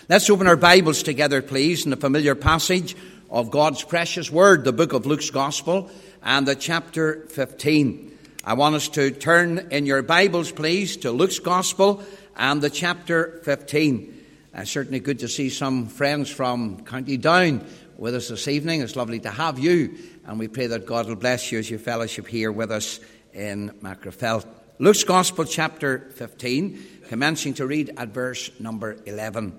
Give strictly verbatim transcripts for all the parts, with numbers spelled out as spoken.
Let's open our Bibles together, please, in the familiar passage of God's precious word, the book of Luke's Gospel, and the chapter fifteen. I want us to turn in your Bibles, please, to Luke's Gospel and the chapter fifteen. It's certainly good to see some friends from County Down with us this evening. It's lovely to have you, and we pray that God will bless you as you fellowship here with us in Macrofelt. Luke's Gospel, chapter fifteen, commencing to read at verse number eleven.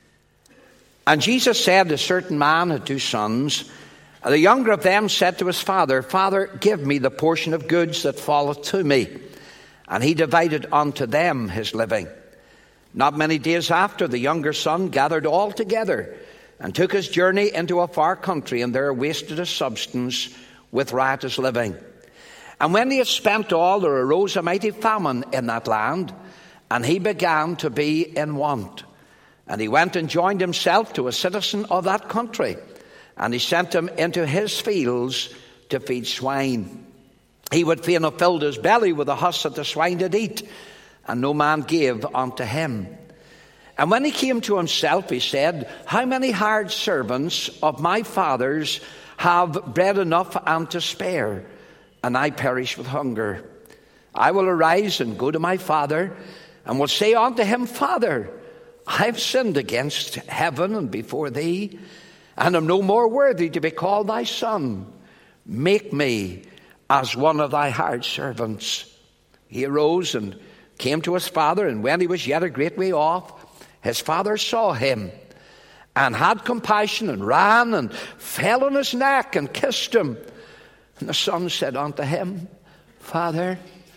And Jesus said, a certain man had two sons. And the younger of them said to his father, Father, give me the portion of goods that falleth to me. And he divided unto them his living. Not many days after, the younger son gathered all together and took his journey into a far country, and there wasted his substance with riotous living. And when he had spent all, there arose a mighty famine in that land, and he began to be in want. And he went and joined himself to a citizen of that country, and he sent him into his fields to feed swine. He would fain have filled his belly with the husk that the swine did eat, and no man gave unto him. And when he came to himself, he said, How many hired servants of my father's have bread enough and to spare, and I perish with hunger? I will arise and go to my father, and will say unto him, Father, I have sinned against heaven and before thee, and am no more worthy to be called thy son. Make me as one of thy hired servants. He arose and came to his father, and when he was yet a great way off, his father saw him, and had compassion, and ran, and fell on his neck, and kissed him. And the son said unto him, Father,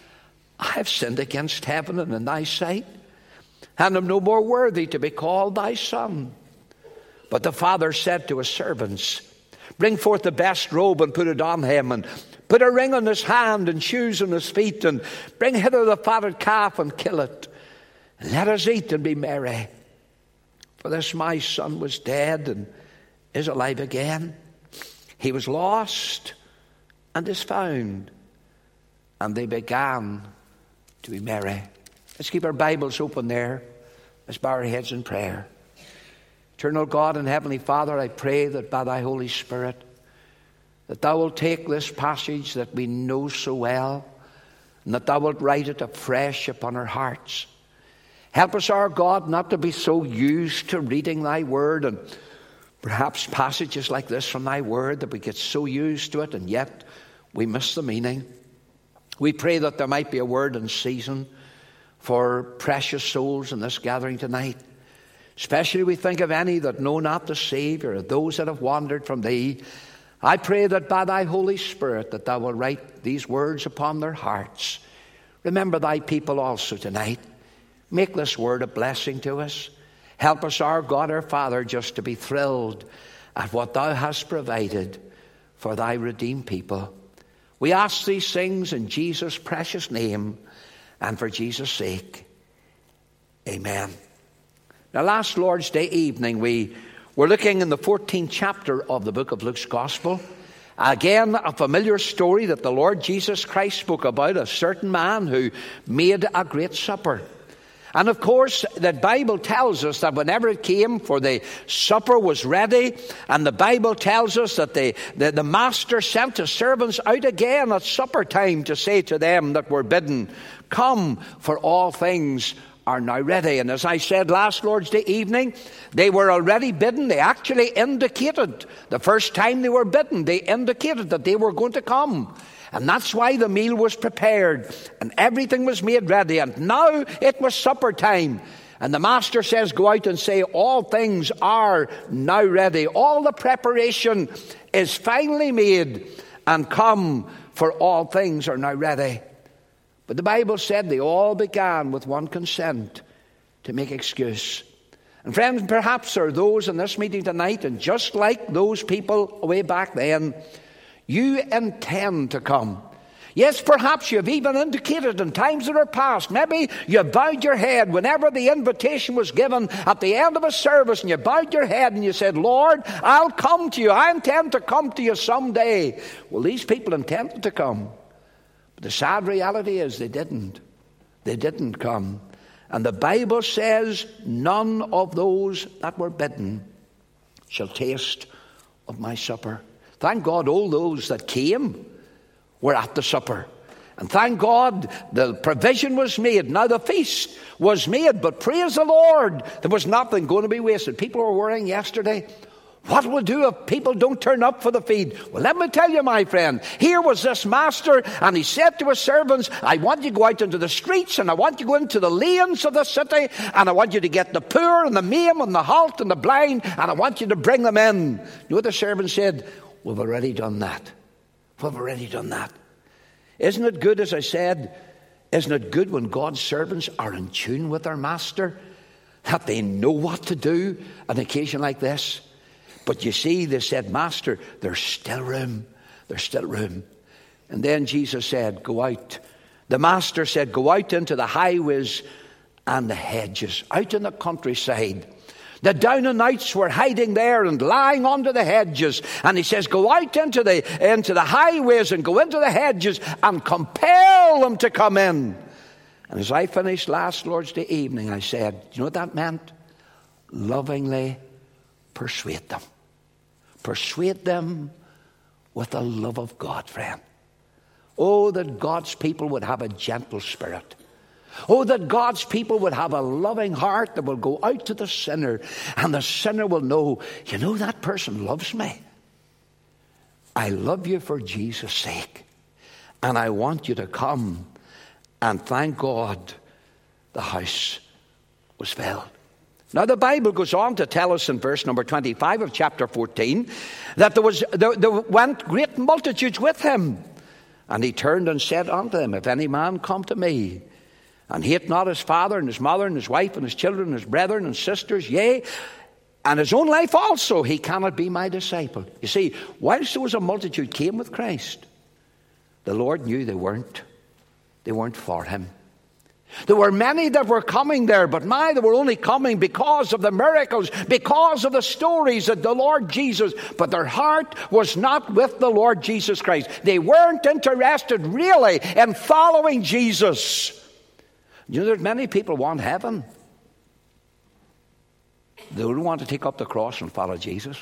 I have sinned against heaven and in thy sight, and am no more worthy to be called thy son. But the father said to his servants, Bring forth the best robe, and put it on him, and put a ring on his hand, and shoes on his feet, and bring hither the fatted calf, and kill it. And let us eat and be merry. For this my son was dead, and is alive again. He was lost, and is found. And they began to be merry. Let's keep our Bibles open there. Let's bow our heads in prayer. Eternal God and Heavenly Father, I pray that by thy Holy Spirit, that thou wilt take this passage that we know so well, and that thou wilt write it afresh upon our hearts. Help us, our God, not to be so used to reading thy word, and perhaps passages like this from thy word, that we get so used to it, and yet we miss the meaning. We pray that there might be a word in season for precious souls in this gathering tonight. Especially we think of any that know not the Savior, or those that have wandered from thee. I pray that by thy Holy Spirit that thou wilt write these words upon their hearts. Remember thy people also tonight. Make this word a blessing to us. Help us, our God, our Father, just to be thrilled at what thou hast provided for thy redeemed people. We ask these things in Jesus' precious name, and for Jesus' sake. Amen. Now, last Lord's Day evening, we were looking in the fourteenth chapter of the book of Luke's Gospel. Again, a familiar story that the Lord Jesus Christ spoke about, a certain man who made a great supper. And of course, the Bible tells us that whenever it came for the supper was ready, and the Bible tells us that the, the, the master sent his servants out again at supper time to say to them that were bidden, Come, for all things are now ready. And as I said last Lord's Day evening, they were already bidden. They actually indicated, the first time they were bidden, they indicated that they were going to come. And that's why the meal was prepared and everything was made ready. And now it was supper time. And the master says, go out and say, all things are now ready. All the preparation is finally made, and come, for all things are now ready. But the Bible said they all began with one consent to make excuse. And friends, perhaps there are those in this meeting tonight, and just like those people way back then, you intend to come. Yes, perhaps you've even indicated in times that are past. Maybe you bowed your head whenever the invitation was given at the end of a service, and you bowed your head and you said, Lord, I'll come to you. I intend to come to you someday. Well, these people intended to come. But the sad reality is they didn't. They didn't come. And the Bible says, none of those that were bidden shall taste of my supper. Thank God all those that came were at the supper. And thank God the provision was made. Now the feast was made, but praise the Lord, there was nothing going to be wasted. People were worrying yesterday, what will do if people don't turn up for the feed? Well, let me tell you, my friend, here was this master, and he said to his servants, I want you to go out into the streets, and I want you to go into the lanes of the city, and I want you to get the poor and the maimed and the halt and the blind, and I want you to bring them in. You know what the servant said? We've already done that. We've already done that. Isn't it good, as I said, isn't it good when God's servants are in tune with their master, that they know what to do on an occasion like this? But you see, they said, Master, there's still room. There's still room. And then Jesus said, go out. The master said, go out into the highways and the hedges, out in the countryside. The down and outs were hiding there and lying under the hedges. And he says, go out into the, into the highways and go into the hedges and compel them to come in. And as I finished last Lord's Day evening, I said, do you know what that meant? Lovingly persuade them. Persuade them with the love of God, friend. Oh, that God's people would have a gentle spirit. Oh, that God's people would have a loving heart that will go out to the sinner, and the sinner will know, you know, that person loves me. I love you for Jesus' sake, and I want you to come. And thank God the house was filled. Now the Bible goes on to tell us in verse number twenty-five of chapter fourteen that there was there, there went great multitudes with him. And he turned and said unto them, if any man come to me, and hate not his father and his mother and his wife and his children and his brethren and sisters, yea, and his own life also, he cannot be my disciple. You see, whilst there was a multitude came with Christ, the Lord knew they weren't. They weren't for him. There were many that were coming there, but my, they were only coming because of the miracles, because of the stories of the Lord Jesus. But their heart was not with the Lord Jesus Christ. They weren't interested really in following Jesus. You know, there's many people want heaven. They don't want to take up the cross and follow Jesus.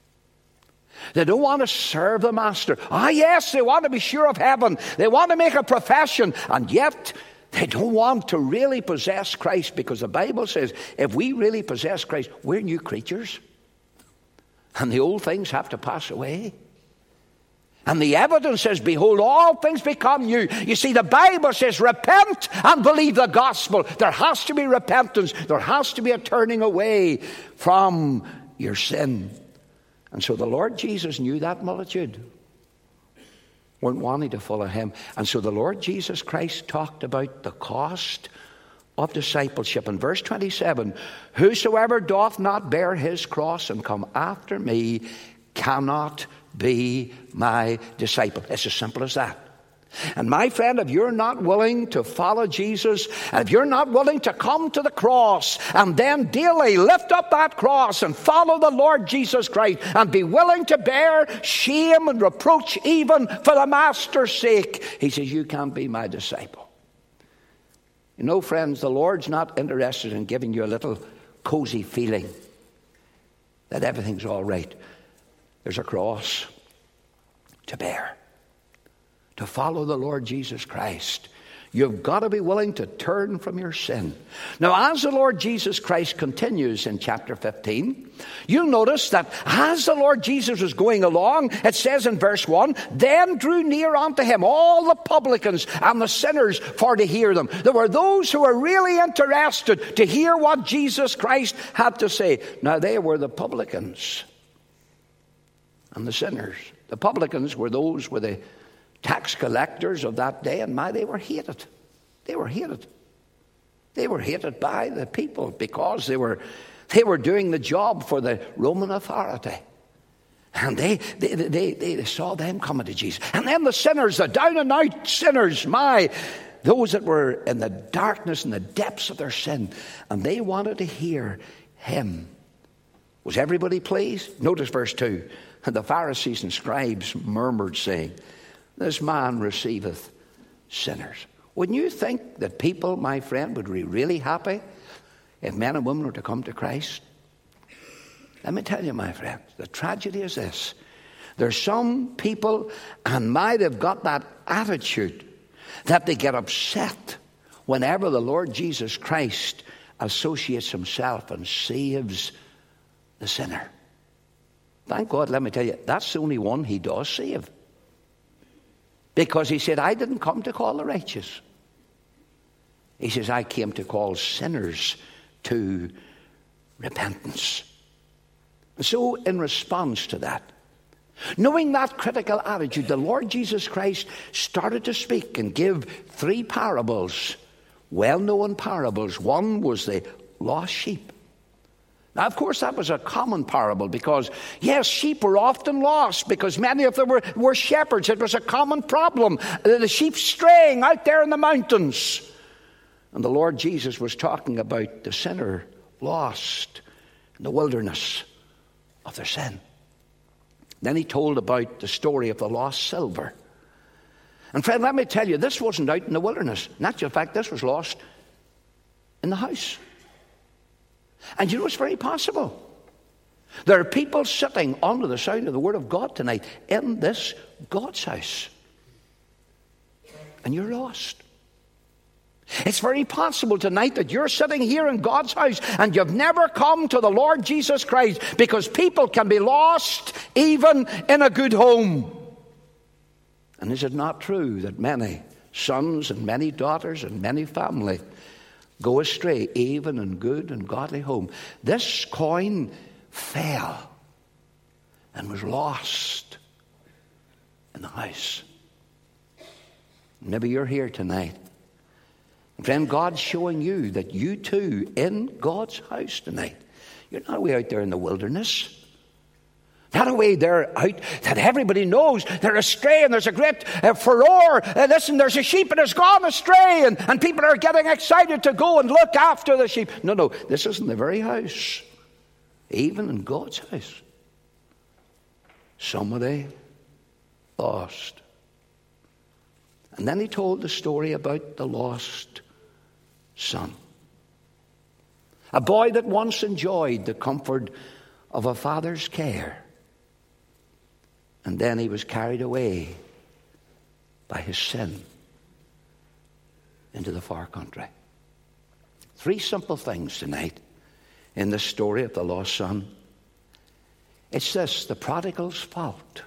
They don't want to serve the master. Ah, yes, they want to be sure of heaven. They want to make a profession, and yet they don't want to really possess Christ, because the Bible says if we really possess Christ, we're new creatures. And the old things have to pass away. And the evidence says, behold, all things become new. You see, the Bible says, repent and believe the gospel. There has to be repentance. There has to be a turning away from your sin. And so the Lord Jesus knew that multitude weren't wanting to follow him. And so the Lord Jesus Christ talked about the cost of discipleship. In verse twenty-seven, whosoever doth not bear his cross and come after me cannot be my disciple. It's as simple as that. And my friend, if you're not willing to follow Jesus, and if you're not willing to come to the cross and then daily lift up that cross and follow the Lord Jesus Christ and be willing to bear shame and reproach even for the master's sake, he says, you can't be my disciple. You know, friends, the Lord's not interested in giving you a little cozy feeling that everything's all right. There's a cross to bear. To follow the Lord Jesus Christ, you've got to be willing to turn from your sin. Now, as the Lord Jesus Christ continues in chapter fifteen, you'll notice that as the Lord Jesus was going along, it says in verse one, then drew near unto him all the publicans and the sinners for to hear them. There were those who were really interested to hear what Jesus Christ had to say. Now, they were the publicans and the sinners. The publicans were those with the tax collectors of that day, and my, they were hated. They were hated. They were hated by the people because they were they were doing the job for the Roman authority. And they they, they, they saw them coming to Jesus. And then the sinners, the down and out sinners, my, those that were in the darkness and the depths of their sin, and they wanted to hear him. Was everybody pleased? Notice verse two. And the Pharisees and scribes murmured, saying, this man receiveth sinners. Wouldn't you think that people, my friend, would be really happy if men and women were to come to Christ? Let me tell you, my friend, the tragedy is this. There's some people and might have got that attitude that they get upset whenever the Lord Jesus Christ associates himself and saves the sinner. Thank God, let me tell you, that's the only one he does save. Because he said, I didn't come to call the righteous. He says, I came to call sinners to repentance. So in response to that, knowing that critical attitude, the Lord Jesus Christ started to speak and give three parables, well-known parables. One was the lost sheep. Now, of course, that was a common parable because, yes, sheep were often lost because many of them were, were shepherds. It was a common problem. The sheep straying out there in the mountains. And the Lord Jesus was talking about the sinner lost in the wilderness of their sin. Then he told about the story of the lost silver. And friend, let me tell you, this wasn't out in the wilderness. In actual fact, this was lost in the house. And you know, it's very possible. There are people sitting under the sound of the word of God tonight in this God's house. And you're lost. It's very possible tonight that you're sitting here in God's house and you've never come to the Lord Jesus Christ, because people can be lost even in a good home. And is it not true that many sons and many daughters and many family go astray even in good and godly home? This coin fell and was lost in the house. Maybe you're here tonight. Friend, God's showing you that you too, in God's house tonight, you're not away out there in the wilderness. Not away there out that everybody knows they're astray and there's a great uh, furore. Uh, listen, there's a sheep and it's gone astray and, and people are getting excited to go and look after the sheep. No, no, this isn't the very house. Even in God's house, somebody lost. And then he told the story about the lost son. A boy that once enjoyed the comfort of a father's care. And then he was carried away by his sin into the far country. Three simple things tonight in the story of the lost son. It's this: the prodigal's fault,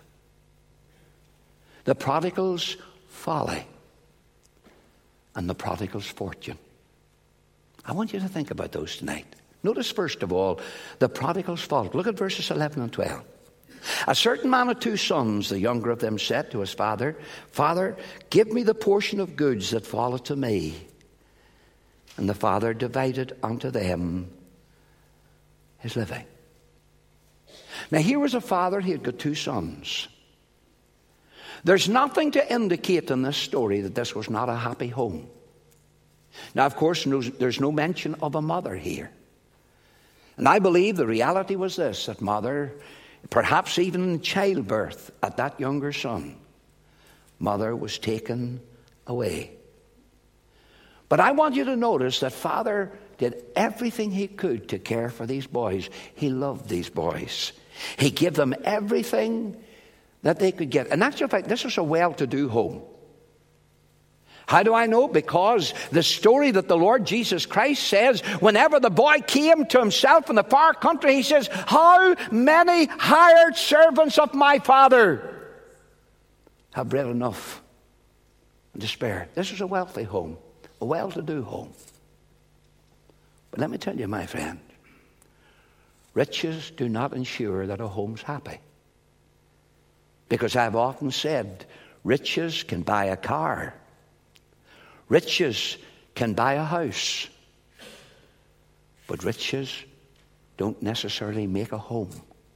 the prodigal's folly, and the prodigal's fortune. I want you to think about those tonight. Notice first of all the prodigal's fault. Look at verses eleven and twelve. A certain man had two sons. The younger of them said to his father, Father, give me the portion of goods that falleth to me. And the father divided unto them his living. Now here was a father, he had got two sons. There's nothing to indicate in this story that this was not a happy home. Now, of course, no, there's no mention of a mother here. And I believe the reality was this, that mother, perhaps even in childbirth at that younger son, mother was taken away. But I want you to notice that father did everything he could to care for these boys. He loved these boys. He gave them everything that they could get. In actual fact, this was a well-to-do home. How do I know? Because the story that the Lord Jesus Christ says, whenever the boy came to himself in the far country, he says, how many hired servants of my father have bread enough and to spare? This was a wealthy home, a well-to-do home. But let me tell you, my friend, riches do not ensure that a home's happy. Because I've often said, riches can buy a car. Riches can buy a house. But riches don't necessarily make a home.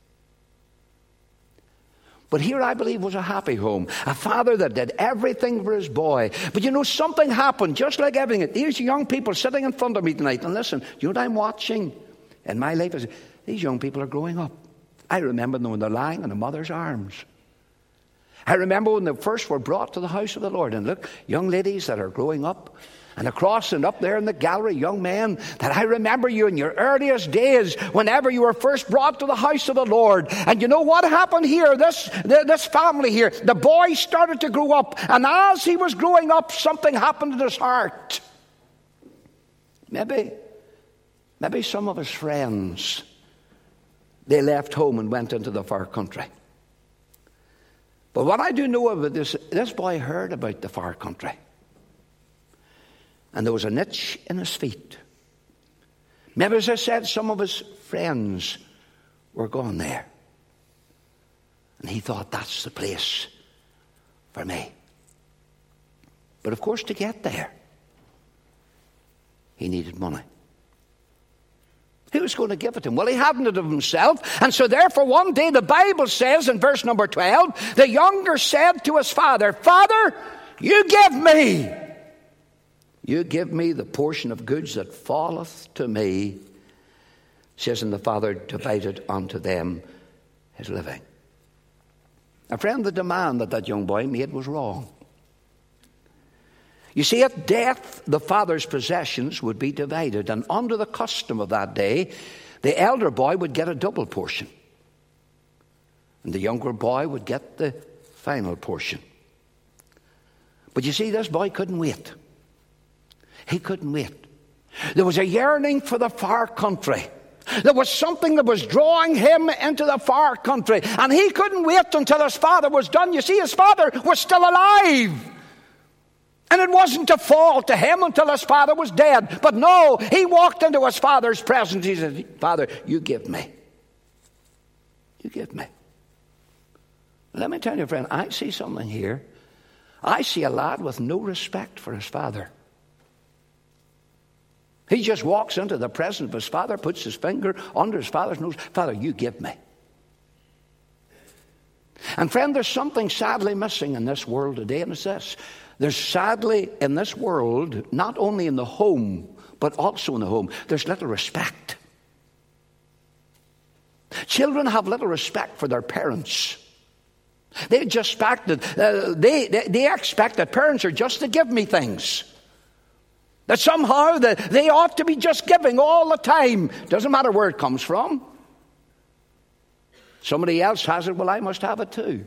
But here I believe was a happy home. A father that did everything for his boy. But you know, something happened, just like everything. These young people sitting in front of me tonight, and listen, you know what I'm watching in my life? Is these young people are growing up. I remember them when they're lying in a mother's arms. I remember when they first were brought to the house of the Lord. And look, young ladies that are growing up, and across and up there in the gallery, young men, that I remember you in your earliest days, whenever you were first brought to the house of the Lord. And you know what happened here? This, this family here, the boy started to grow up. And as he was growing up, something happened in his heart. Maybe, maybe some of his friends, they left home and went into the far country. But what I do know about this, this boy heard about the far country. And there was an itch in his feet. Maybe, as I said, some of his friends were going there. And he thought, that's the place for me. But of course, to get there, he needed money. Who was going to give it to him? Well, he hadn't it of himself. And so therefore, one day, the Bible says in verse number twelve, the younger said to his father, Father, you give me. You give me the portion of goods that falleth to me, says, and the father divided unto them his living. A friend, the demand that that young boy made was wrong. You see, at death, the father's possessions would be divided, and under the custom of that day, the elder boy would get a double portion, and the younger boy would get the final portion. But you see, this boy couldn't wait. He couldn't wait. There was a yearning for the far country. There was something that was drawing him into the far country. And he couldn't wait until his father was done. You see, his father was still alive. And it wasn't to fall to him until his father was dead. But no, he walked into his father's presence. He said, Father, you give me. You give me. Let me tell you, friend, I see something here. I see a lad with no respect for his father. He just walks into the presence of his father, puts his finger under his father's nose. Father, you give me. And friend, there's something sadly missing in this world today, and it's this. There's sadly in this world, not only in the home, but also in the home, there's little respect. Children have little respect for their parents. They just expect that, uh, they, they, they expect that parents are just to give me things. That somehow that they ought to be just giving all the time. Doesn't matter where it comes from. Somebody else has it, well, I must have it too.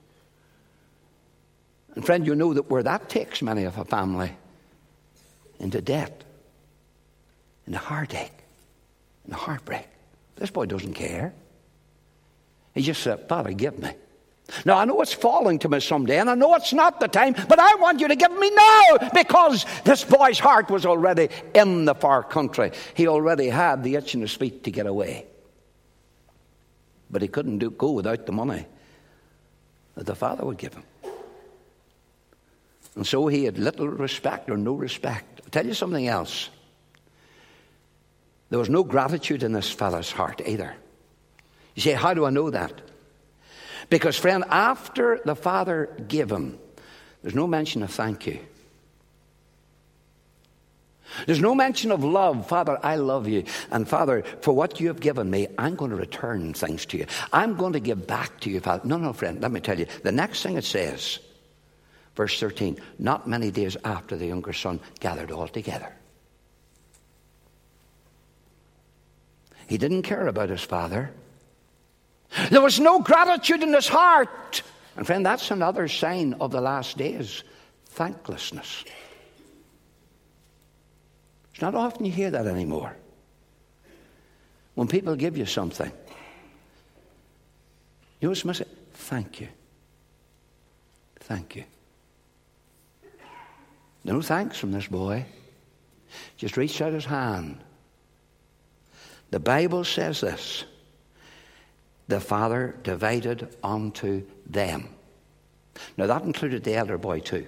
And friend, you know that where that takes many of a family into debt, into heartache, into heartbreak. This boy doesn't care. He just said, Father, give me. Now, I know it's falling to me someday, and I know it's not the time, but I want you to give me now, because this boy's heart was already in the far country. He already had the itch in his feet to get away. But he couldn't do, go without the money that the father would give him. And so he had little respect or no respect. I'll tell you something else. There was no gratitude in this fellow's heart either. You say, how do I know that? Because, friend, after the father gave him, there's no mention of thank you. There's no mention of love. Father, I love you. And Father, for what you have given me, I'm going to return things to you. I'm going to give back to you, Father. No, no, friend, let me tell you. The next thing it says, verse thirteen, not many days after the younger son gathered all together. He didn't care about his father. There was no gratitude in his heart. And friend, that's another sign of the last days. Thanklessness. It's not often you hear that anymore. When people give you something, you always must say, thank you. Thank you. No thanks from this boy. Just reached out his hand. The Bible says this. The father divided unto them. Now that included the elder boy too.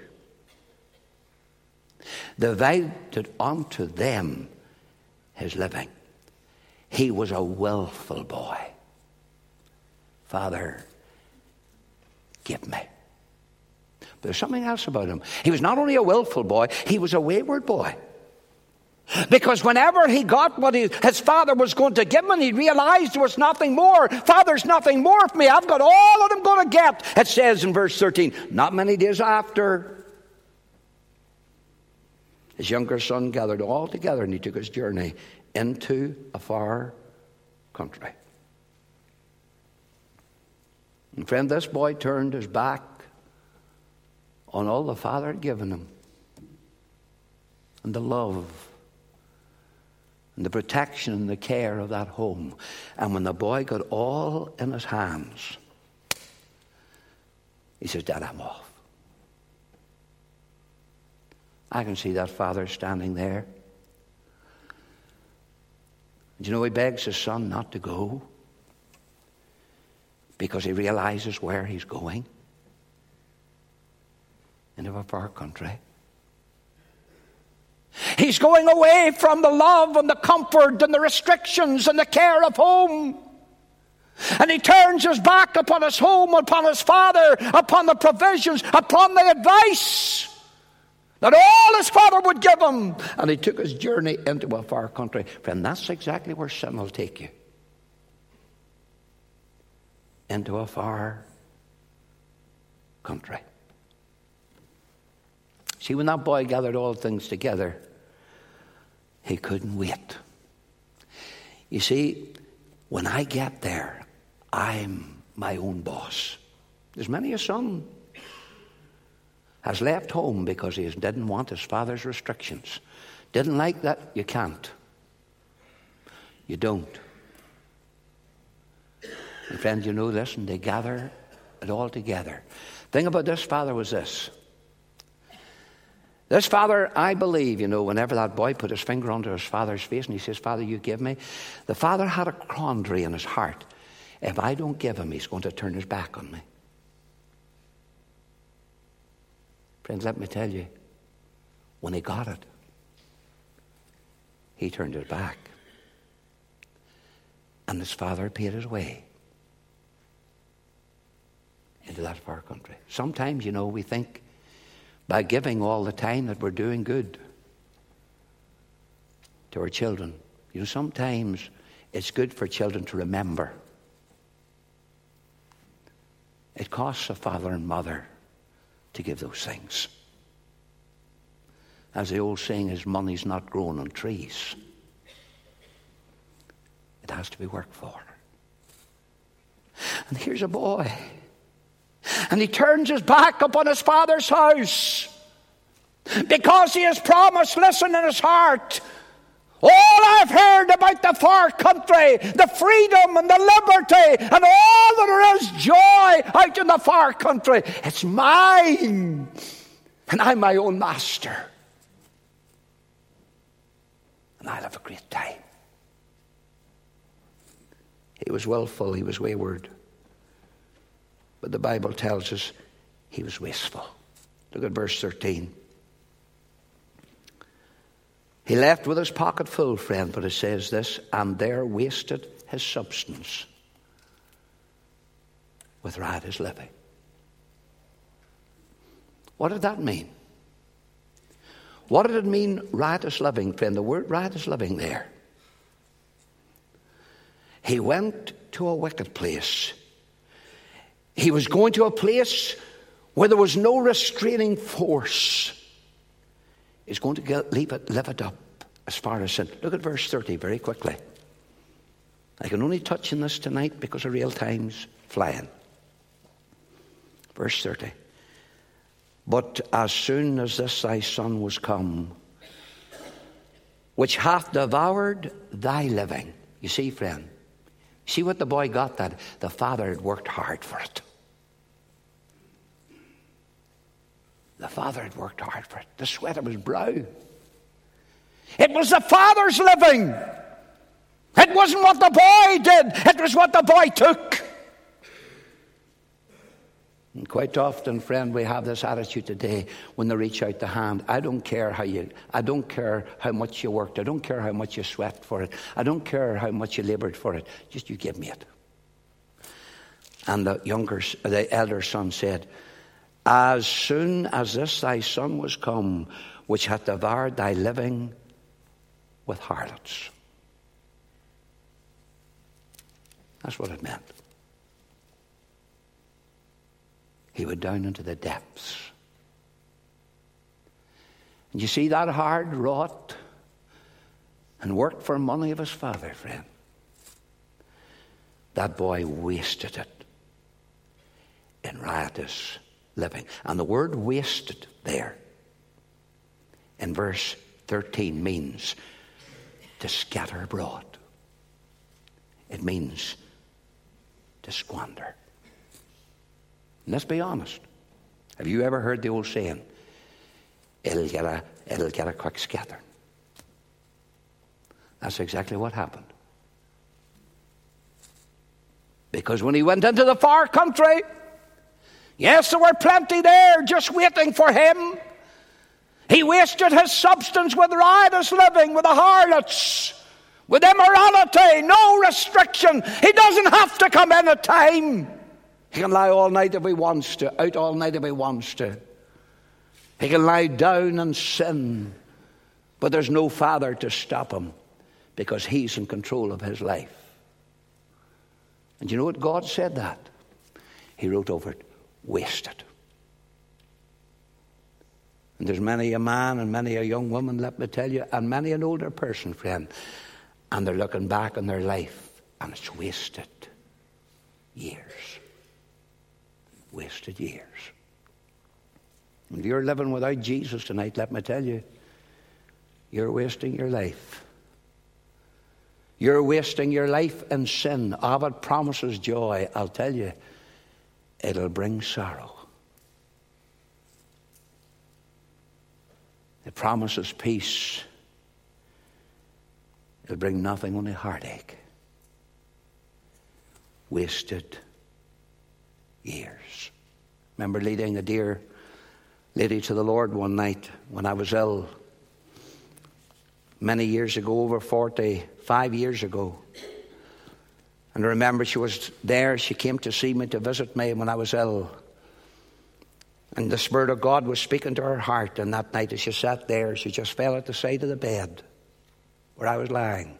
Divided unto them his living. He was a willful boy. Father, give me. But there's something else about him. He was not only a willful boy, he was a wayward boy. Because whenever he got what he, his father was going to give him, and he realized there was nothing more. Father's nothing more for me. I've got all that I'm going to get. It says in verse thirteen, not many days after, his younger son gathered all together, and he took his journey into a far country. And friend, this boy turned his back on all the father had given him, and the love and the protection and the care of that home. And when the boy got all in his hands, he says, Dad, I'm off. I can see that father standing there. And you know, he begs his son not to go because he realizes where he's going. Into a far country. He's going away from the love and the comfort and the restrictions and the care of home. And he turns his back upon his home, upon his father, upon the provisions, upon the advice that all his father would give him. And he took his journey into a far country. Friend, that's exactly where sin will take you. Into a far country. See, when that boy gathered all things together, he couldn't wait. You see, when I get there, I'm my own boss. There's many a son has left home because he didn't want his father's restrictions. Didn't like that, you can't. You don't. And friends, you know this, and they gather it all together. The thing about this father was this. This father, I believe, you know, whenever that boy put his finger onto his father's face and he says, Father, you give me. The father had a quandary in his heart. If I don't give him, he's going to turn his back on me. Friends, let me tell you, when he got it, he turned his back. And his father paid his way into that far country. Sometimes, you know, we think by giving all the time that we're doing good to our children. You know, sometimes it's good for children to remember. It costs a father and mother to give those things. As the old saying is, money's not growing on trees. It has to be worked for. And here's a boy. And he turns his back upon his father's house because he has promised, listen, in his heart, all I've heard about the far country, the freedom and the liberty and all that there is joy out in the far country, it's mine. And I'm my own master. And I'll have a great time. He was willful, he was wayward. But the Bible tells us he was wasteful. Look at verse thirteen. He left with his pocket full, friend, but it says this, and there wasted his substance with riotous living. What did that mean? What did it mean, riotous living, friend? The word riotous living there. He went to a wicked place. He was going to a place where there was no restraining force. He's going to get, leave it, live it up as far as sin. Look at verse thirty very quickly. I can only touch on this tonight because of real time's flying. Verse thirty. But as soon as this thy son was come, which hath devoured thy living. You see, friend, see what the boy got, that the father had worked hard for it. The father had worked hard for it. The sweat of his brow. It was the father's living. It wasn't what the boy did. It was what the boy took. And quite often, friend, we have this attitude today when they reach out the hand. I don't care how you, I don't care how much you worked. I don't care how much you sweat for it. I don't care how much you labored for it. Just you give me it. And the younger, the elder son said, as soon as this thy son was come, which hath devoured thy living, with harlots. That's what it meant. He went down into the depths. And you see that hard wrought and worked for money of his father, friend. That boy wasted it in riotous living. And the word wasted there in verse thirteen means to scatter abroad. It means to squander. And let's be honest. Have you ever heard the old saying, it'll get a, it'll get a quick scatter? That's exactly what happened. Because when he went into the far country, yes, there were plenty there just waiting for him. He wasted his substance with riotous living, with the harlots, with immorality, no restriction. He doesn't have to come in at time. He can lie all night if he wants to, out all night if he wants to. He can lie down and sin, but there's no father to stop him because he's in control of his life. And you know what? God said that. He wrote over it, wasted. And there's many a man and many a young woman, let me tell you, and many an older person, friend, and they're looking back on their life and it's wasted years. Wasted years. If you're living without Jesus tonight, let me tell you, you're wasting your life. You're wasting your life in sin. If it promises joy, I'll tell you, it'll bring sorrow. It promises peace. It'll bring nothing, only heartache. Wasted years. Remember leading a dear lady to the Lord one night when I was ill many years ago, over forty-five years ago. And I remember she was there. She came to see me, to visit me when I was ill. And the Spirit of God was speaking to her heart. And that night as she sat there, she just fell at the side of the bed where I was lying.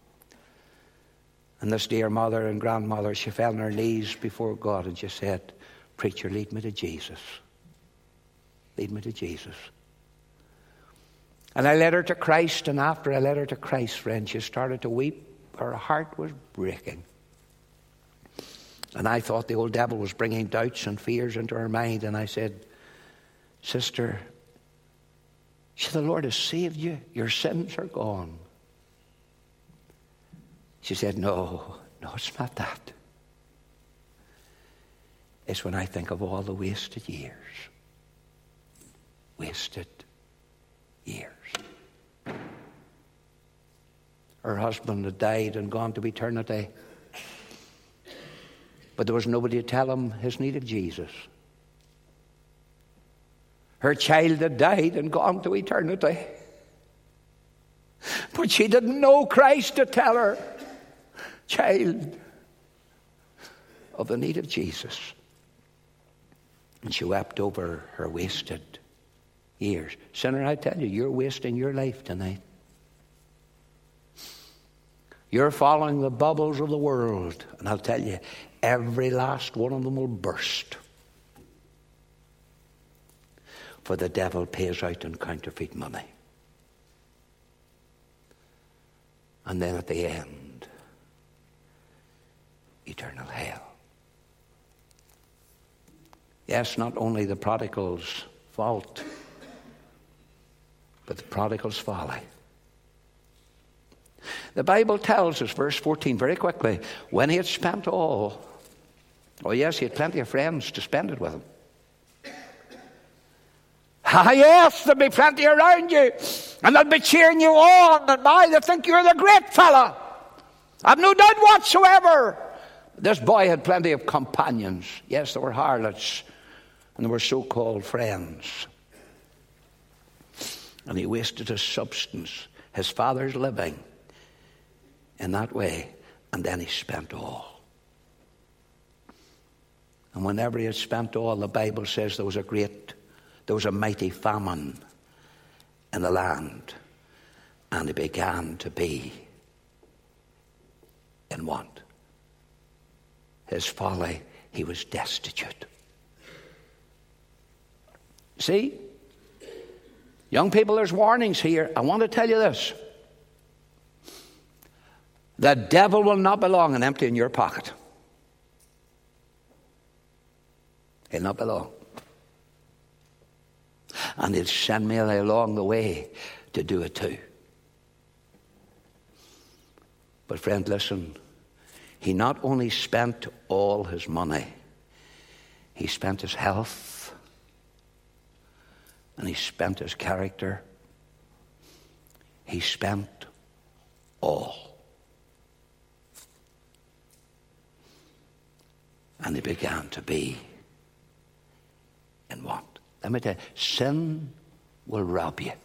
And this dear mother and grandmother, she fell on her knees before God and she said, "Preacher, lead me to Jesus. Lead me to Jesus." And I led her to Christ, and after I led her to Christ, friend, she started to weep. Her heart was breaking. And I thought the old devil was bringing doubts and fears into her mind. And I said, "Sister, the Lord has saved you. Your sins are gone." She said, no, no, it's not that. It's when I think of all the wasted years. Wasted years. Her husband had died and gone to eternity. But there was nobody to tell him his need of Jesus. Her child had died and gone to eternity. But she didn't know Christ to tell her, child, of the need of Jesus. And she wept over her wasted years. Sinner, I tell you, you're wasting your life tonight. You're following the bubbles of the world. And I'll tell you, every last one of them will burst. For the devil pays out in counterfeit money. And then at the end, eternal hell. Yes, not only the prodigal's fault, but the prodigal's folly. The Bible tells us, verse fourteen, very quickly, when he had spent all, oh yes, he had plenty of friends to spend it with him. Ah yes, there'll be plenty around you, and they'll be cheering you on, and my, they think you're the great fella. I've no doubt whatsoever. This boy had plenty of companions. Yes, there were harlots, and there were so-called friends. And he wasted his substance, his father's living, in that way, and then he spent all. And whenever he had spent all, the Bible says there was a great, there was a mighty famine in the land. And he began to be in want. His folly, he was destitute. See? Young people, there's warnings here. I want to tell you this. The devil will not belong and empty in your pocket. He'll not belong. And he'll send me along the way to do it too. But friend, listen. He not only spent all his money, he spent his health, and he spent his character. He spent all. And he began to be in want. Let me tell you, sin will rob you.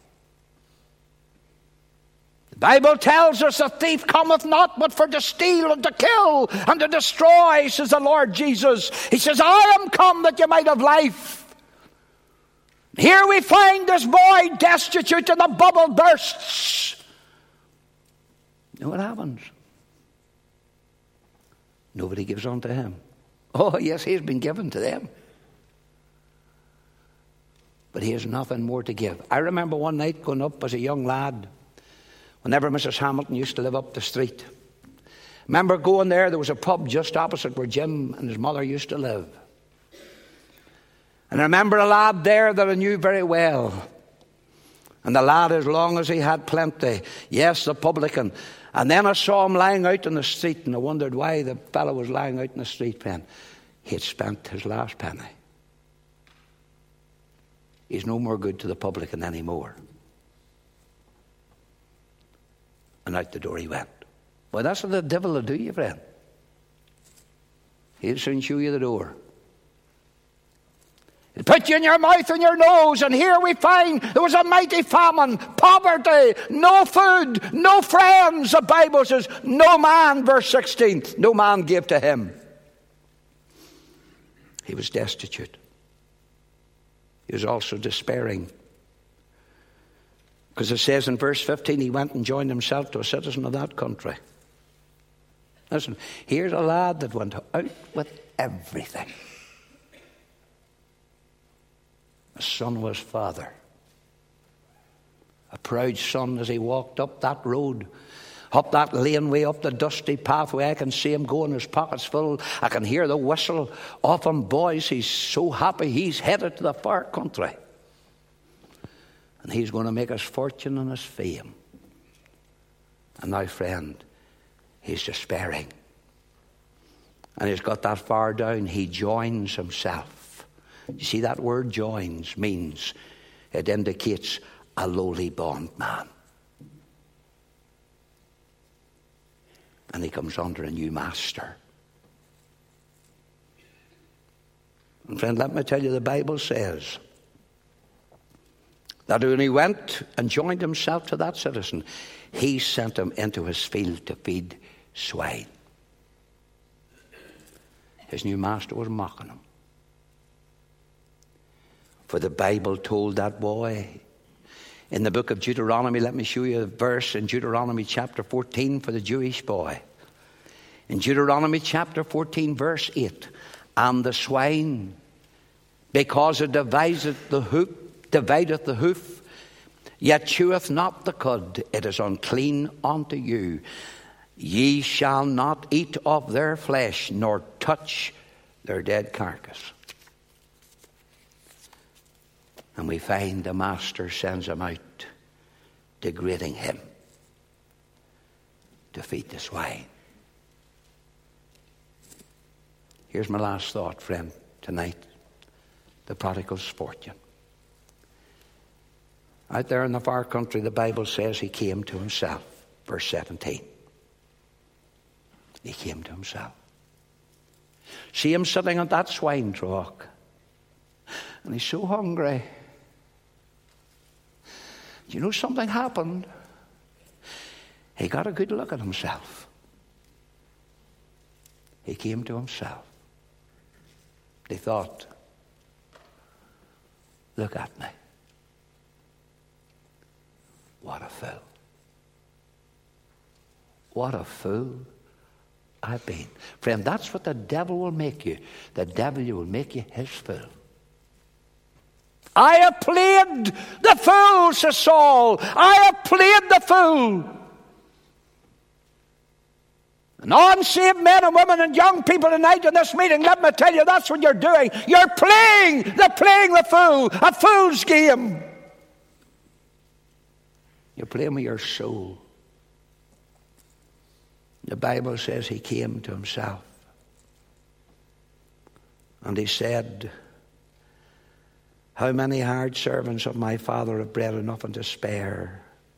The Bible tells us a thief cometh not but for to steal and to kill and to destroy, says the Lord Jesus. He says, I am come that you might have life. Here we find this boy destitute and the bubble bursts. You know what happens? Nobody gives on to him. Oh, yes, he's been given to them. But he has nothing more to give. I remember one night going up as a young lad, whenever Missus Hamilton used to live up the street. Remember going there, there was a pub just opposite where Jim and his mother used to live. And I remember a lad there that I knew very well. And the lad, as long as he had plenty, yes, the publican. And then I saw him lying out in the street, and I wondered why the fellow was lying out in the street, then. He had spent his last penny. He's no more good to the publican anymore. And out the door he went. Well, that's what the devil will do, you friend. He'll soon show you the door. He'll put you in your mouth and your nose, and here we find there was a mighty famine, poverty, no food, no friends. The Bible says, no man, verse sixteen, no man gave to him. He was destitute. He was also despairing. Because it says in verse fifteen, he went and joined himself to a citizen of that country. Listen, here's a lad that went out with everything. A son of his father. A proud son as he walked up that road, up that laneway, up the dusty pathway. I can see him going, his pockets full. I can hear the whistle of him. Boys, he's so happy he's headed to the far country. And he's going to make his fortune and his fame. And now, friend, he's despairing. And he's got that far down, he joins himself. You see, that word joins means, it indicates a lowly bondman. And he comes under a new master. And friend, let me tell you, the Bible says that when he went and joined himself to that citizen, he sent him into his field to feed swine. His new master was mocking him. For the Bible told that boy in the book of Deuteronomy, let me show you a verse in Deuteronomy chapter fourteen for the Jewish boy. In Deuteronomy chapter fourteen, verse eight, and the swine, because it divideth the hoof, divideth the hoof, yet cheweth not the cud, it is unclean unto you. Ye shall not eat of their flesh, nor touch their dead carcass. And we find the master sends him out, degrading him to feed the swine. Here's my last thought, friend, tonight. The prodigal's fortune. Out there in the far country, the Bible says he came to himself. Verse seventeen. He came to himself. See him sitting on that swine trough. And he's so hungry. You know, something happened. He got a good look at himself. He came to himself. He thought, look at me. What a fool. what a fool I've been. Friend, that's what the devil will make you. The devil will make you his fool. I have played the fool, says Saul. I have played the fool. And unsaved men and women and young people tonight in this meeting, let me tell you, that's what you're doing. You're playing the playing the fool, a fool's game. You're playing with your soul. The Bible says he came to himself. And he said, how many hired servants of my father have bread enough and to spare,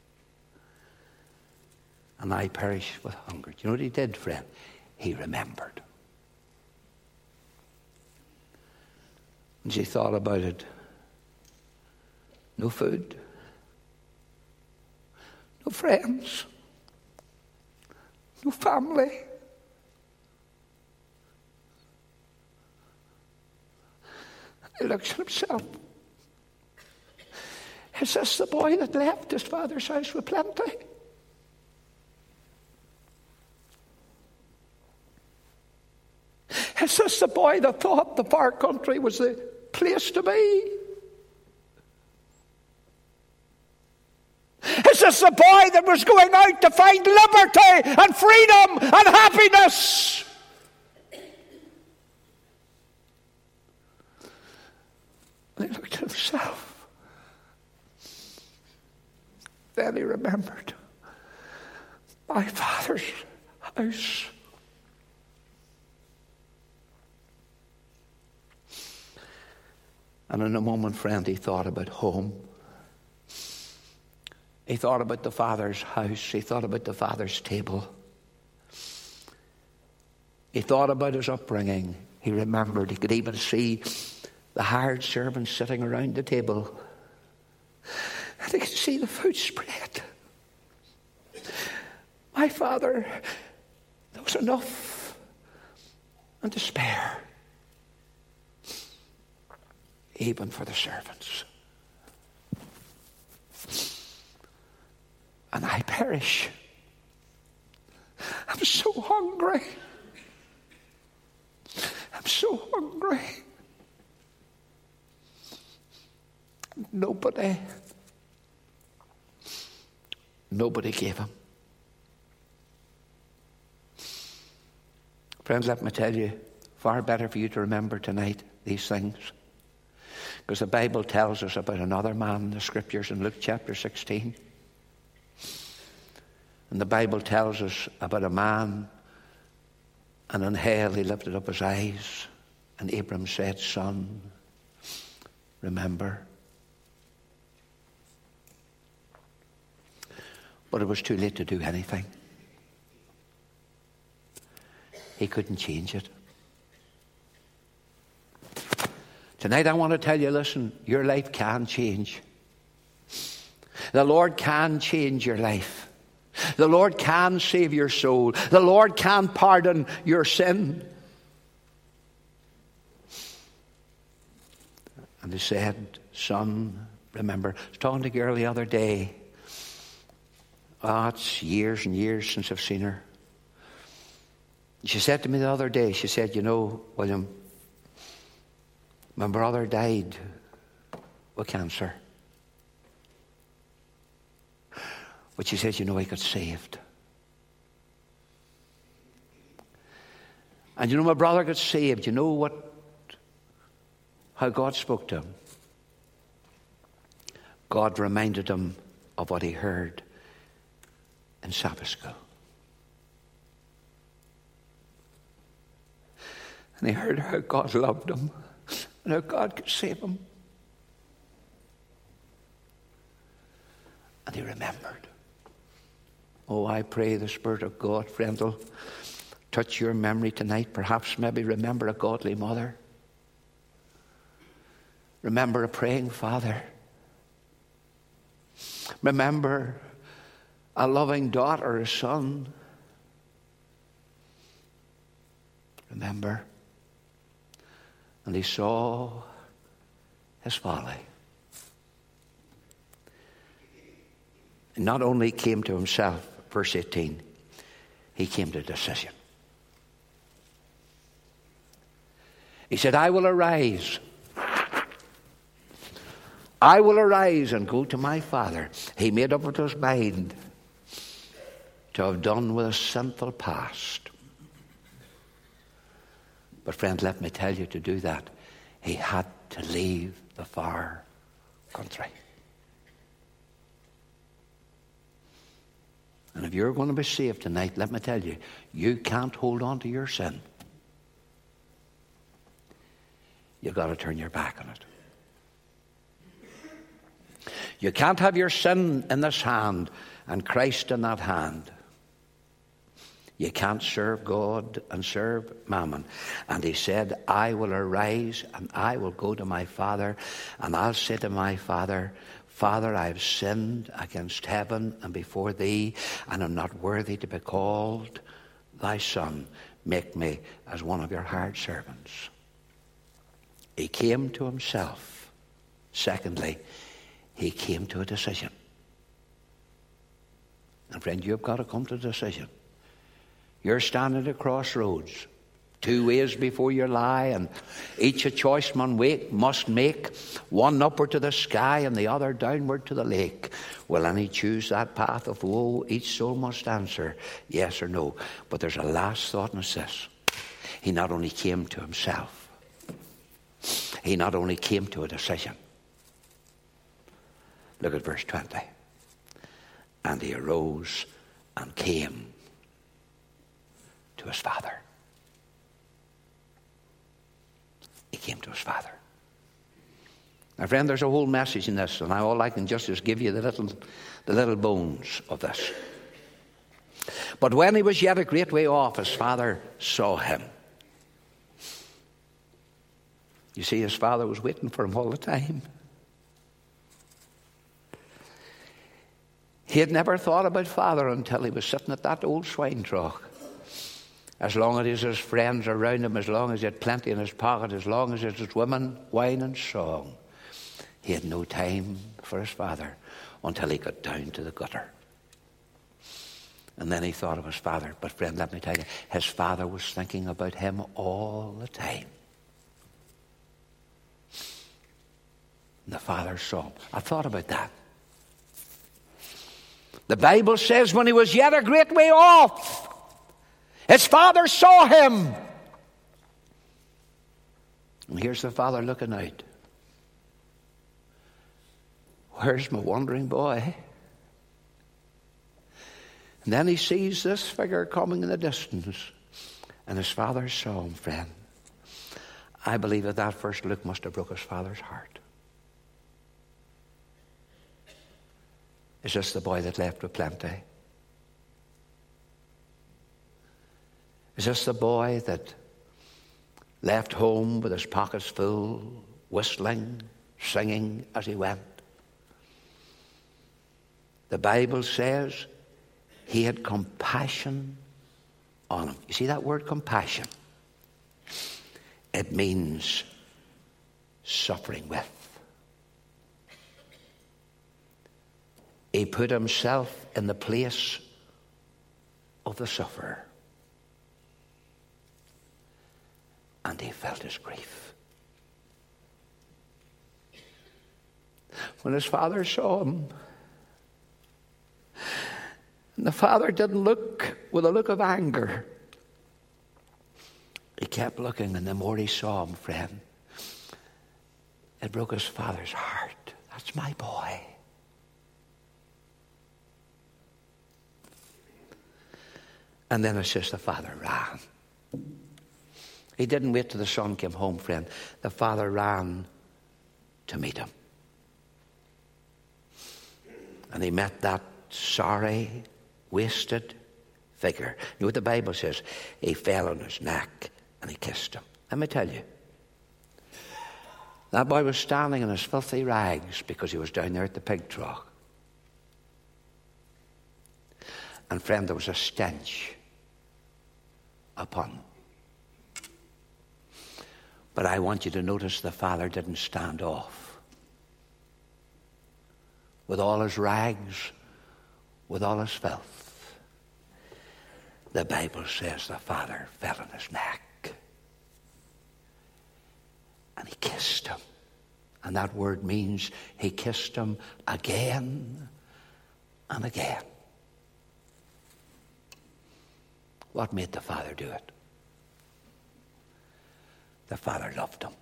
and I perish with hunger. Do you know what he did, friend? He remembered. And he thought about it. No food. No friends. No family. He looks at himself. Is this the boy that left his father's house with plenty? Is this the boy that thought the far country was the place to be? Is this the boy that was going out to find liberty and freedom and happiness? And he looked at himself. Then he remembered, my father's house. And in a moment, friend, he thought about home. He thought about the Father's house. He thought about the Father's table. He thought about his upbringing. He remembered. He could even see the hired servants sitting around the table. And he could see the food spread. My father, there was enough and to spare, even for the servants. And I perish. I'm so hungry. I'm so hungry. Nobody, nobody gave him. Friends, let me tell you, far better for you to remember tonight these things. Because the Bible tells us about another man in the Scriptures in Luke chapter sixteen. And the Bible tells us about a man, and in hell he lifted up his eyes, and Abram said, son, remember. But it was too late to do anything. He couldn't change it. Tonight I want to tell you, listen, your life can change. The Lord can change your life. The Lord can save your soul. The Lord can pardon your sin. And he said, son, remember. I was talking to a girl the other day. Oh, it's years and years since I've seen her. She said to me the other day, she said, you know, William, my brother died with cancer. But she said, you know, he got saved. And you know, my brother got saved. You know what? How God spoke to him. God reminded him of what he heard in Sabbath school. And he heard how God loved him and how God could save him. And he remembered. Oh, I pray the Spirit of God, friend, will touch your memory tonight. Perhaps maybe remember a godly mother. Remember a praying father. Remember a loving daughter or son. Remember. And he saw his folly. And not only came to himself, verse eighteen, he came to a decision. He said, I will arise. I will arise and go to my Father. He made up with his mind to have done with a sinful past. But friend, let me tell you, to do that, he had to leave the far country. And if you're going to be saved tonight, let me tell you, you can't hold on to your sin. You've got to turn your back on it. You can't have your sin in this hand and Christ in that hand. You can't serve God and serve mammon. And he said, I will arise and I will go to my Father, and I'll say to my Father, Father, I have sinned against heaven and before thee, and am not worthy to be called thy son. Make me as one of your hired servants. He came to himself. Secondly, he came to a decision. And friend, you've got to come to a decision. You're standing at a crossroads. Two ways before you lie, and each a choice man wait, must make. One upward to the sky and the other downward to the lake. Will any choose that path of woe? Each soul must answer yes or no. But there's a last thought, and it's this. He not only came to himself, he not only came to a decision. Look at verse twenty. And he arose and came to his Father. He came to his Father. Now, friend, there's a whole message in this, and all I can just is give you the little, the little bones of this. But when he was yet a great way off, his Father saw him. You see, his Father was waiting for him all the time. He had never thought about Father until he was sitting at that old swine trough. As long as his friends around him, as long as he had plenty in his pocket, as long as his women, wine and song, he had no time for his Father until he got down to the gutter. And then he thought of his Father. But friend, let me tell you, his Father was thinking about him all the time. And the Father saw him. I thought about that. The Bible says when he was yet a great way off, his Father saw him. And here's the Father looking out. Where's my wandering boy? And then he sees this figure coming in the distance. And his Father saw him, friend. I believe that that first look must have broke his Father's heart. Is this the boy that left with plenty? Is this the boy that left home with his pockets full, whistling, singing as he went? The Bible says he had compassion on him. You see that word compassion? It means suffering with. He put himself in the place of the sufferer. And he felt his grief. When his Father saw him, and the Father didn't look with a look of anger. He kept looking, and the more he saw him, friend, it broke his Father's heart. That's my boy. And then it's just the Father ran. He didn't wait till the son came home, friend. The Father ran to meet him. And he met that sorry, wasted figure. You know what the Bible says? He fell on his neck and he kissed him. Let me tell you, that boy was standing in his filthy rags because he was down there at the pig trough. And friend, there was a stench upon him. But I want you to notice the Father didn't stand off. With all his rags, with all his filth. the Bible says the Father fell on his neck. And he kissed him. And that word means he kissed him again and again. What made the Father do it? The Father loved him.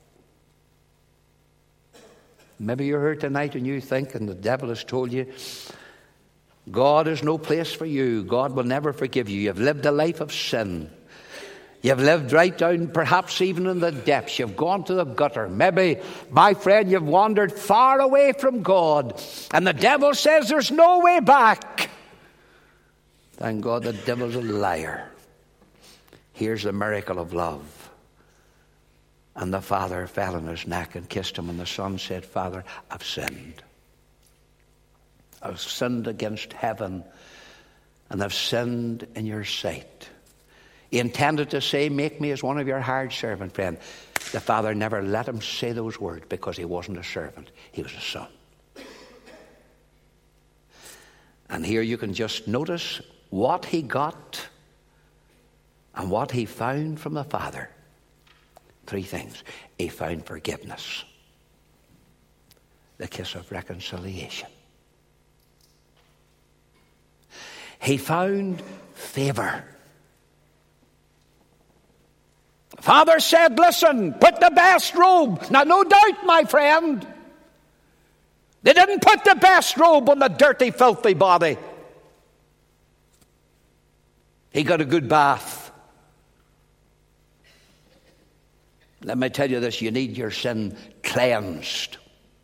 Maybe you're here tonight and you think, and the devil has told you, God is no place for you. God will never forgive you. You've lived a life of sin. You've lived right down, perhaps even in the depths. You've gone to the gutter. Maybe, my friend, you've wandered far away from God. And the devil says there's no way back. Thank God the devil's a liar. Here's the miracle of love. And the Father fell on his neck and kissed him. And the Son said, Father, I've sinned. I've sinned against heaven. And I've sinned in your sight. He intended to say, make me as one of your hired servant, friend. The Father never let him say those words because he wasn't a servant. He was a son. And here you can just notice what he got and what he found from the Father. Three things. He found forgiveness. The kiss of reconciliation. He found favor. Father said, listen, put the best robe. Now, no doubt, my friend, they didn't put the best robe on the dirty, filthy body. He got a good bath. Let me tell you this, you need your sin cleansed.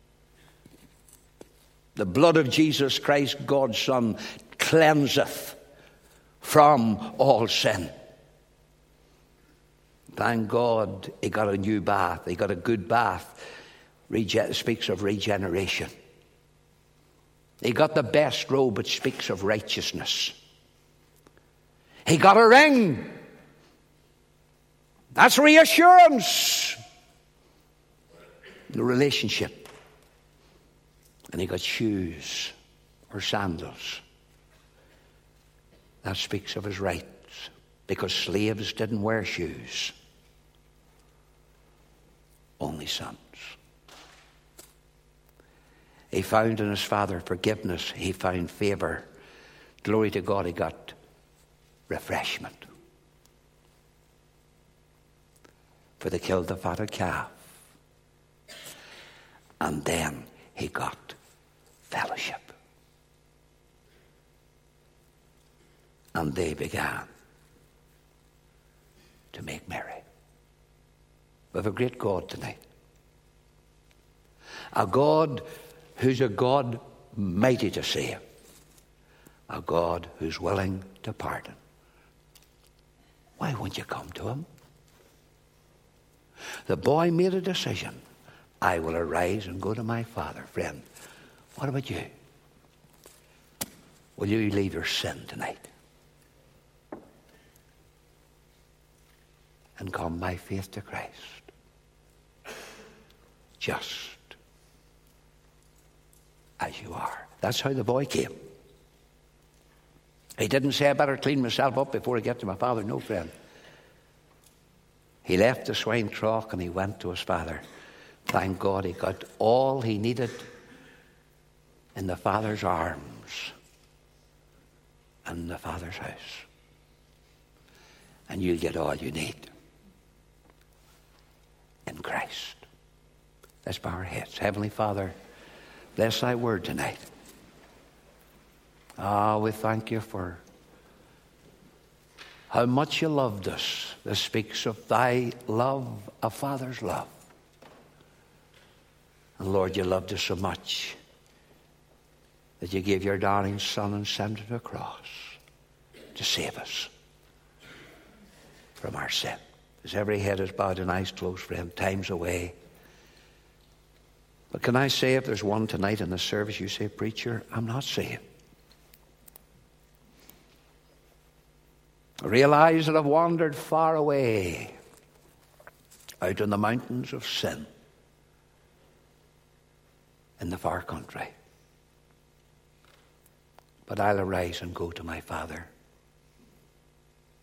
The blood of Jesus Christ, God's Son, cleanseth from all sin. Thank God he got a new bath. He got a good bath. Rege- speaks of regeneration. He got the best robe. It speaks of righteousness. He got a ring. That's reassurance. The relationship. And he got shoes or sandals. That speaks of his rights. Because slaves didn't wear shoes. Only sons. He found in his Father forgiveness. He found favor. Glory to God, he got refreshment. For they killed the fatted calf. And then he got fellowship. And they began to make merry. We have a great God tonight. A God who's a God mighty to save. A God who's willing to pardon. Why won't you come to him? The boy made a decision. I will arise and go to my father. Friend, what about you? Will you leave your sin tonight? And come by faith to Christ. Just as you are. That's how the boy came. He didn't say, I better clean myself up before I get to my father. No, friend. He left the swine trough and he went to his father. Thank God he got all he needed in the Father's arms and in the Father's house. And you'll get all you need in Christ. Let's bow our heads. Heavenly Father, bless thy word tonight. Ah, we thank you for how much you loved us. This speaks of thy love, a father's love. And Lord, you loved us so much that you gave your darling Son and sent him to the cross to save us from our sin. As every head is bowed and eyes closed, friend, time's away. But can I say, if there's one tonight in the service, you say, preacher, I'm not saved. Realize that I've wandered far away out in the mountains of sin in the far country. But I'll arise and go to my Father.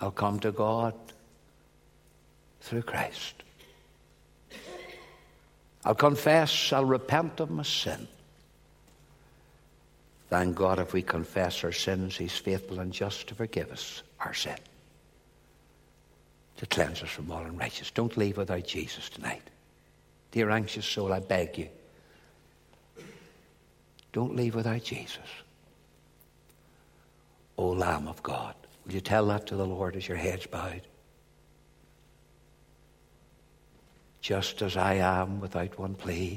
I'll come to God through Christ. I'll confess, I'll repent of my sin. Thank God, if we confess our sins, He's faithful and just to forgive us our sin, to cleanse us from all unrighteousness. Don't leave without Jesus tonight. Dear anxious soul, I beg you, don't leave without Jesus. O Lamb of God, will you tell that to the Lord as your head's bowed? Just as I am without one plea,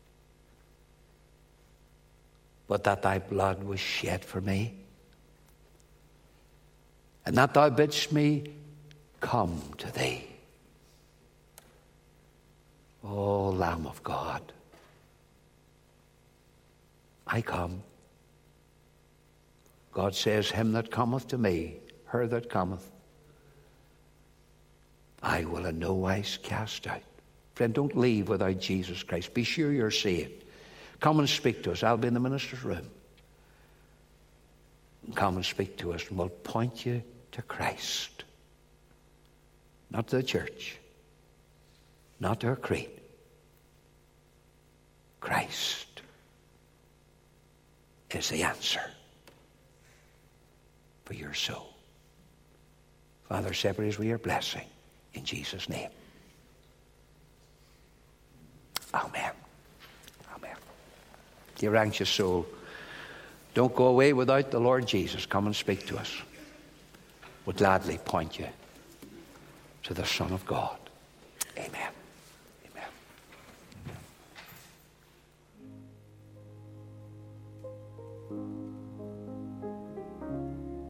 but that thy blood was shed for me, and that thou bidst me come to thee. O Lamb of God, I come. God says, him that cometh to me, her that cometh, I will in no wise cast out. Friend, don't leave without Jesus Christ. Be sure you're saved. Come and speak to us. I'll be in the minister's room. Come and speak to us, and we'll point you to Christ. Not to the church. Not to our creed. Christ is the answer for your soul. Father, separate us with your blessing in Jesus' name. Amen. Amen. Dear anxious soul, don't go away without the Lord Jesus. Come and speak to us. We'll gladly point you to the Son of God.